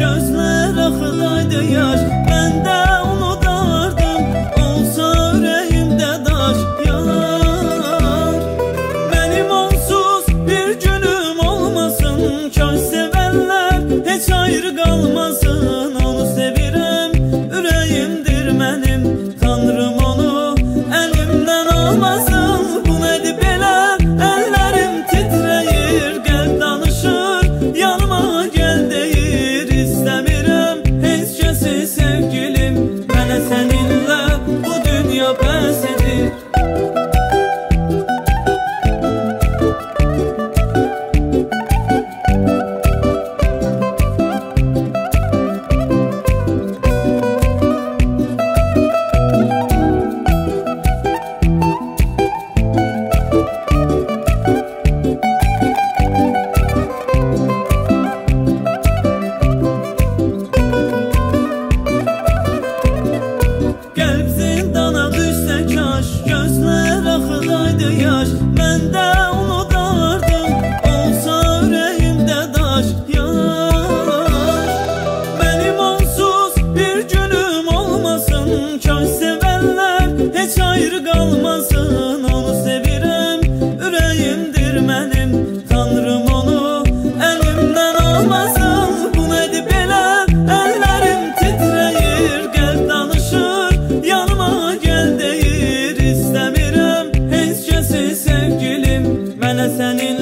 gözler axıdaydı yaş. Ben de unudardım, olsa yüreğimde daş. Yar, benim onsuz bir günüm olmasın. Kaş sevenler hiç ayrı kalmasın. Onu sevirəm, ürəyimdir mənim. Tanrım onu elimden almasın. Bu nedir belə, ellerim titreyir. Qəlb danışır, yanıma gel deyir. İstəmirəm heç kəsi sevgilim. Mənə səninlə bu dünya bəs edir. Qəlb zindana düşsə kaş, gözlər axıdaydı yaş. Mən də unudardım, olsa ürəyimdə daş. Yar, benim onsuz bir günüm olmasın. Kaş sevənlər heç ayrı qalmasın. Onu sevirəm, ürəyimdir mənim. Tanrım onu elimden almasın. Bu nedir belə, ellerim titreyir. Qəlb danışır, yanıma gel deyir. İstəmirəm heç kəsi sevgilim. Mənə sənin